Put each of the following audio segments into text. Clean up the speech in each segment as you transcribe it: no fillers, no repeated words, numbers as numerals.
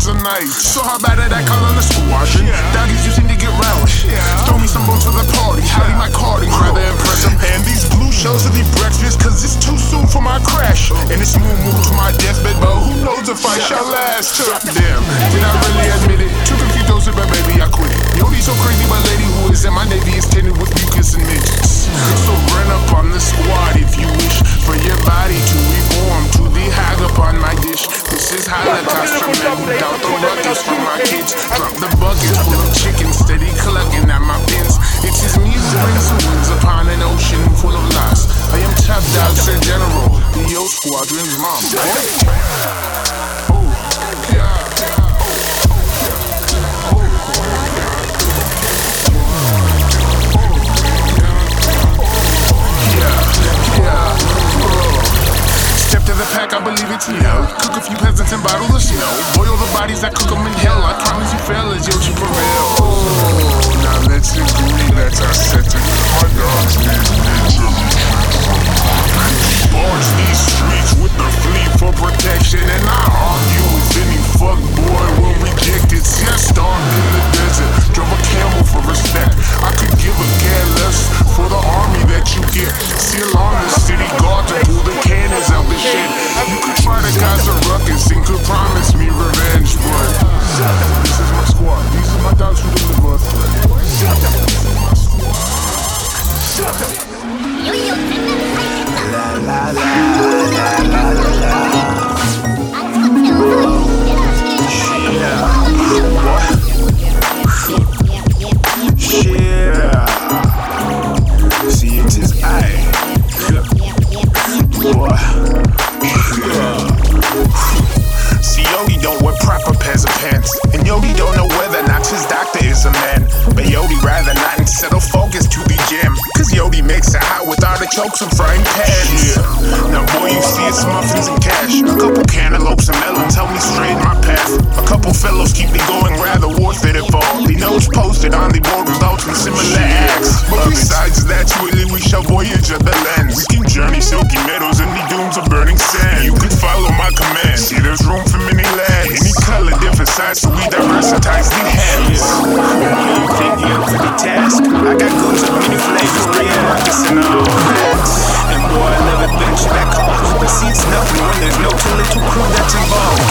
tonight. So how about that call on the squadron? Doggies you seem to get relish. Throw me some bones for the party. Howdy my cardies, rather impressive. And these blue shells will be breakfast, cause it's too soon for my crash. And it's move to my deathbed, but who knows if I shall last. Damn, did I really admit it? Took a few doses, but baby I quit. Yodi's so crazy, but lady who is in my navy is tinted with mucus and midgets. So run up on the squad if you wish for your body to reform to the hag upon my dish. This is Holocaust for men who doubt the ruckus for my kids. Drop the buckets full of chicken, steady clucking at my pins. It is me who brings the winds upon an ocean full of lies. I am Top Dog, Sir General, the Yo Squadron's mom. Step to the pack, I believe it's hell. Cook a few peasants and bottle the snow. Boil the bodies, I cook them in hell. I promise you fellas, yo, you prevail. Now let's agree that I set to hard dogs barge these streets with the fleet for protection. And I argue with any fuckboy will reject it. See, I starved in the desert, drove a camel for respect. I could give a care less for the army that you get. See, along the city guard to pull the cannons out the shit. You could try to cause a ruckus and could promise me revenge, but this is my squad. These are my dogs who deliver a threat. La la la la la la. Yeah. See, it is I. Boy. See, Yodi don't wear proper pairs of pants, and Yodi don't know whether or not his doctor is a man. But Yodi rather not and settle focus to the gym, cause Yodi makes it hot with artichokes and frying pans. Now boy, you see it's muffins and cash, a couple cantaloupes and melons help me straighten my path. A couple fellows keep me going, rather worth it if all the notes posted on the board results in similar acts. But besides that, really we shall voyage of the lens. We can journey silky meadows and the dunes of burning sand. You can follow my command. See, there's room for many lads, any color, different size, so we diversitize the hands. You think you're up to the task? I got goods of many flavors, Rihanna, and all hats. And boy, I never venture that call, but see, it's nothing when there's no too little crew that's involved.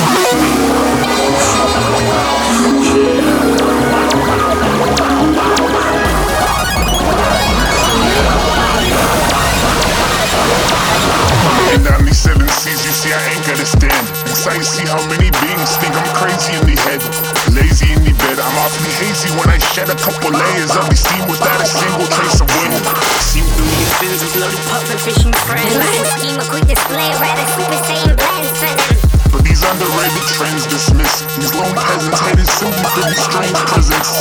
And on these 7 seas, you see I ain't gotta stand. Excited to see how many beings think I'm crazy in the head. Lazy in the bed, I'm awfully hazy when I shed a couple layers of the steam without a single trace of wind. See through your fins with loaded puppet fishing friends. Line scheme, a quick display, rather super saiyan blends for them. But these underrated trends dismissed. These lone peasants hated simply for these strange presents.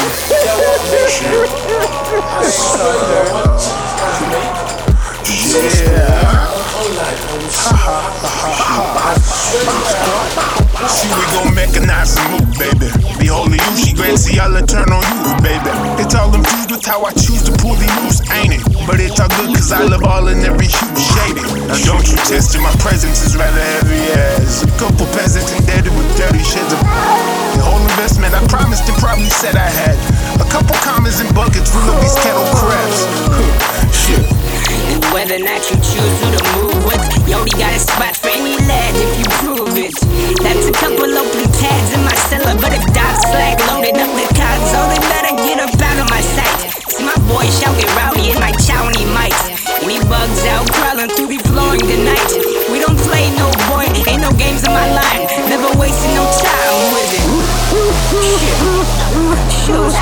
See, we gon' mechanize and move, baby. Behold the you, she great, see I'll turn on you, baby. It's all infused with how I choose to pull the noose, ain't it? But it's all good cause I love all in every hue shaded. Now don't you test it, my presence is rather heavy as a couple peasants indebted with dirty sheds of the whole investment I promised and probably said I had. A couple commas and buckets full of these kettle crabs. Shit. Whether or not you choose who to move with, Yodi got a spot for any lad if you prove it. That's a couple open tabs in my cellar, but if Doc's flag loaded up with cards, oh, they better get up out of my sight. See, my boy shall get rowdy in my chow and he might. We bugs out crawling through the flooring tonight. We don't play no boy, ain't no games in my line. Never wasting no time with it. Shit. Shows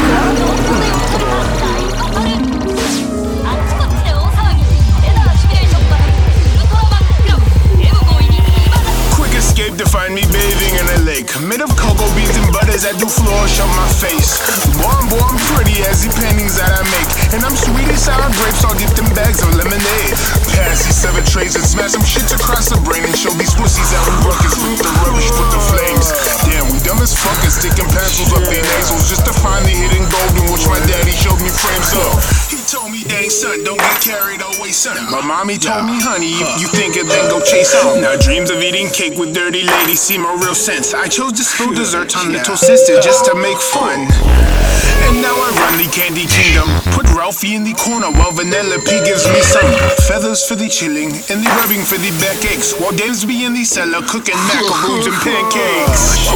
escape to find me bathing in a lake made of cocoa beans and butters that do flourish on my face. Boy, I'm pretty as the paintings that I make, and I'm sweet as sour grapes. I'll give them bags of lemonade. Pass these 7 trays and smash some shits across the brain and show these pussies how we buckets with the rubbish with the flames. Damn, we dumb as fuck and sticking pencils up their nasals just to find the hidden gold in which my daddy showed me frames of. He told me, dang son, don't get carried away always sunny. My mommy told me, honey, if you think it, then go chase on. Now dreams of eating cake with dirty ladies seem a real sense. I chose to spill desserts on little sister just to make fun. And now I run the candy kingdom. Put Ralphie in the corner while Vanellope gives me some feathers for the chilling and the rubbing for the backaches, while Dames be in the cellar cooking macaroons and pancakes.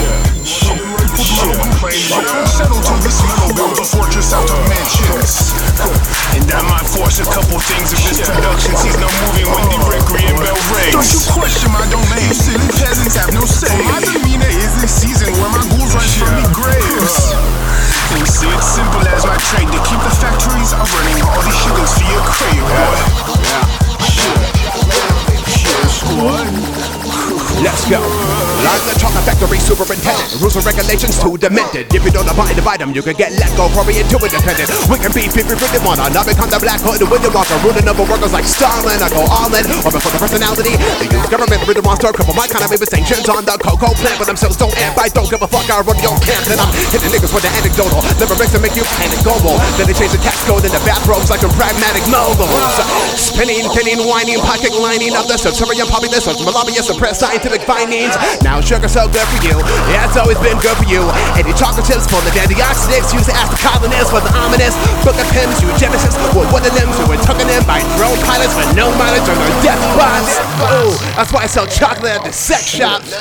Settle to this metal, build a fortress out of mansions. And I might force a couple things if this production sees no moving when the requiem bell rings. Don't you question my domain, you silly peasants have no say. My demeanor is in season where my ghouls rise from the graves. And see, it's simple as my trade to keep the factories are running. All these sugars for your crave, boy. Let's go. I'm the chocolate factory superintendent. Rules and regulations too demented. If you don't abide by them, you can get let go, probably into independent. We can be 50-50 one. Now become the Black Hood William Walker, ruling over workers like Stalin. I go all in, or before the personality. The youth government, rhythm monster, cripple my kind of maybe sanctions on the cocoa plant, but themselves don't amp. I don't give a fuck. I run your camp, and I'm hitting niggas with the anecdotal lyrics to make you panic global. Then they change the tax code in the bathrobes like a pragmatic moguls. Spinning, pinning, whining, pocket lining of the subservient populace, Malawi suppressed scientific findings. Now sugar's so good for you, yeah, it's always been good for you. And your chocolate chips full of antioxidants used as the colonists for the ominous book of hymns, eugenicists were one of them who were tucking in by drone pilots with no mileage on their death spots. Oh, that's why I sell chocolate at the sex shops.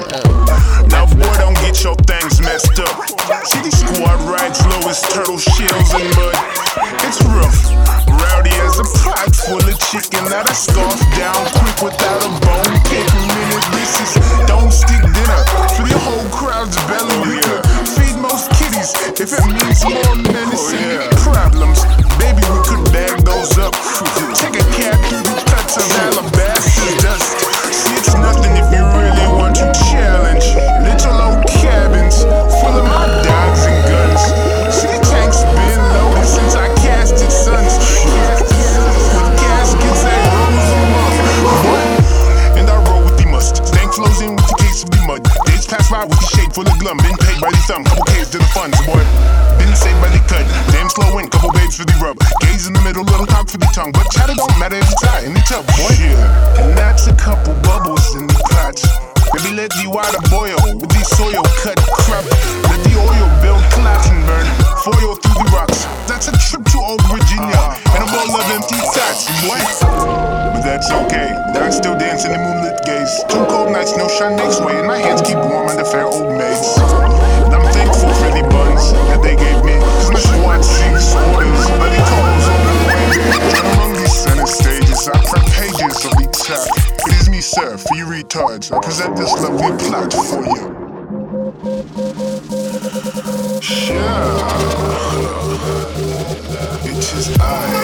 Now boy, don't get your things messed up. See these squad rides low as turtle shells and mud. It's rough, rowdy as a pot full of chicken that I scarf down quick without a bone pick. Minute this is don't stick dinner for the whole crowd's belly. Feed most kitties if it means more menacing problems. Baby, we could bag those up. Take a cab through the cuts of alabaster dust. See, it's nothing if you really want to challenge. Little old cabins full of my dogs and guns. See, the tank's been loaded since I casted sons. With gaskets that rose among. And I roll with the must. Stank flows in with the case of the mud. Days pass by with the shade full of glum. Been paid by the thumb, couple K's to the funds, boy. Been saved by the cut. Damn slow in, couple babes for the rub. Gaze in the middle, little cock for the tongue. But chatter don't matter if it's high in the tub, boy. And that's a couple bubbles in the pots. Baby, let the water boil with the soil cut crop. Let the oil build clots and burn foil through the rocks. That's a trip to old Virginia and a bowl of empty tots, boy. But that's okay, I still dance in the moonlit gaze. 2 cold nights, no shine next way, and my hands keep warm under fair old maids. And I'm thankful for the buns that they gave me, cause my squad sings orders, but it calls on the wind. And among these center stages, I print pages of the top. It is me, sir, for you retards. I present this lovely plot for you. Sure. It is I.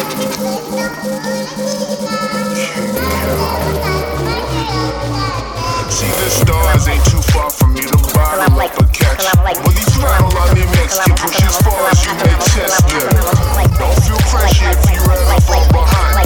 See, the stars ain't too far from me to bottom up a catch. Well, these final on the mix can push as far as you may test them. Don't feel pressure if you ever fall behind.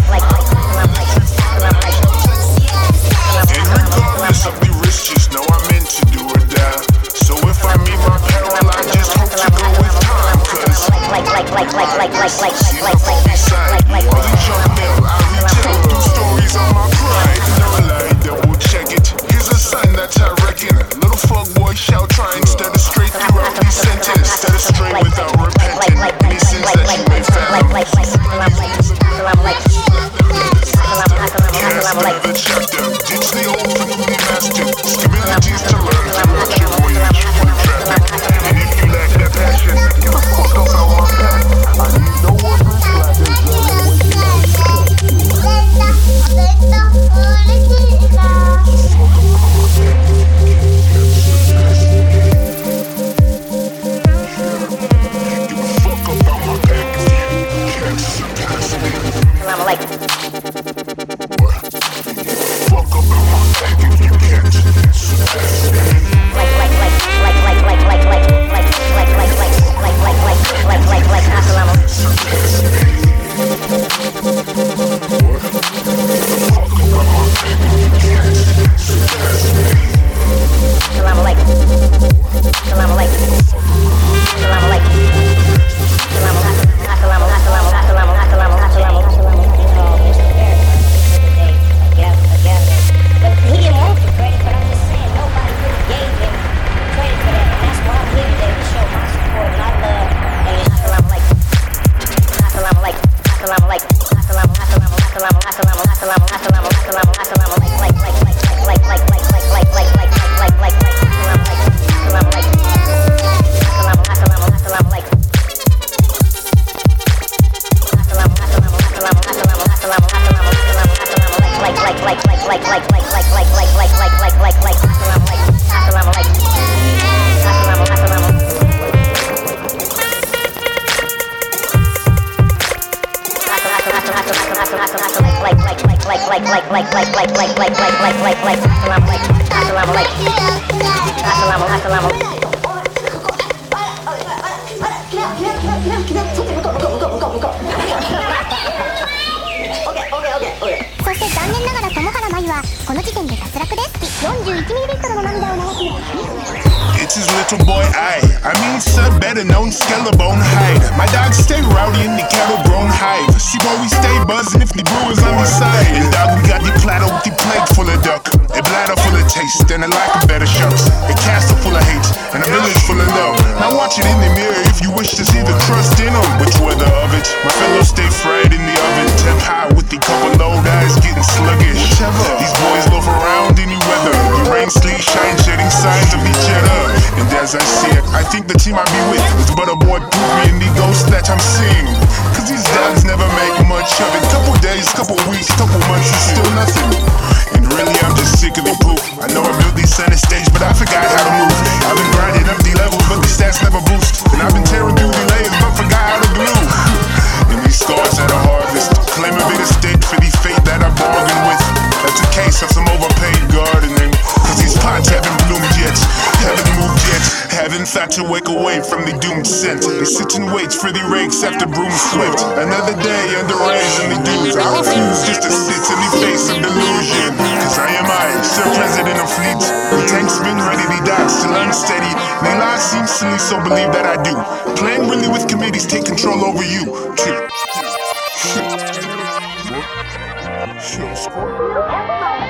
And regardless of the risk, just know I'm meant to do or die. So if I meet my peril, I just hope to go with time. Cause see my phony side, all the junk mail I retell through stories on my pride. Never lie, double check it. Here's a sign that's I reckon. Little fuckboy shall try instead of straight throughout the sentence. Instead of straight without repenting. Any sins that you may fathom. Another chapter, ditch the old for the master. Communities to learn to rock your voyage for the traffic. And if you lack that passion, get the fuck up out my path. I need no one who's black そして残念ながら友原舞はこの時点で脱落です。41ml の涙を流します。 It's his little boy, I mean, sir, better known Skellabone Hyde. My dogs stay rowdy in the cattle-grown hive. See, boy, we stay buzzing if the brewers on the side. And dog, we got the platter with the plate full of duck, a bladder full of taste, and a lack of better shucks, a castle full of hate, and a village full of love. Now watch it in the mirror if you wish to see the crust in them. Which weather of it? My fellows stay fried in the oven, temp high with the couple low guys getting sluggish. These boys loaf around any weather. The rain, sleet, shine, shedding signs of each other. And as I see it, I think the team I be with is but a boy prove me in the ghost that I'm seeing. Cause these dogs never make much of it. Couple days, couple weeks, couple months is still nothing. And really I'm just sick of the poop. I know I built these center stage, but I forgot how to move. I've been grinding up the levels, but the stats never boost. And I've been tearing through the layers, but forgot how to glue. And these scars at a harvest, claim a bit of stake for the fate that I bargained with. That's a case of some overpaid gardening. Cause these pots haven't bloomed yet, haven't moved yet, haven't thought to wake away from the doomed scent. They sit and wait for the rakes after broom swept. Another day under rays and the dunes. I refuse just to sit in the face of delusion. Cause I, Sir President of Fleet. The tank spin ready, the dots still unsteady. They lie seem silly, so believe that I do. Playing really with committees, take control over you. Shit.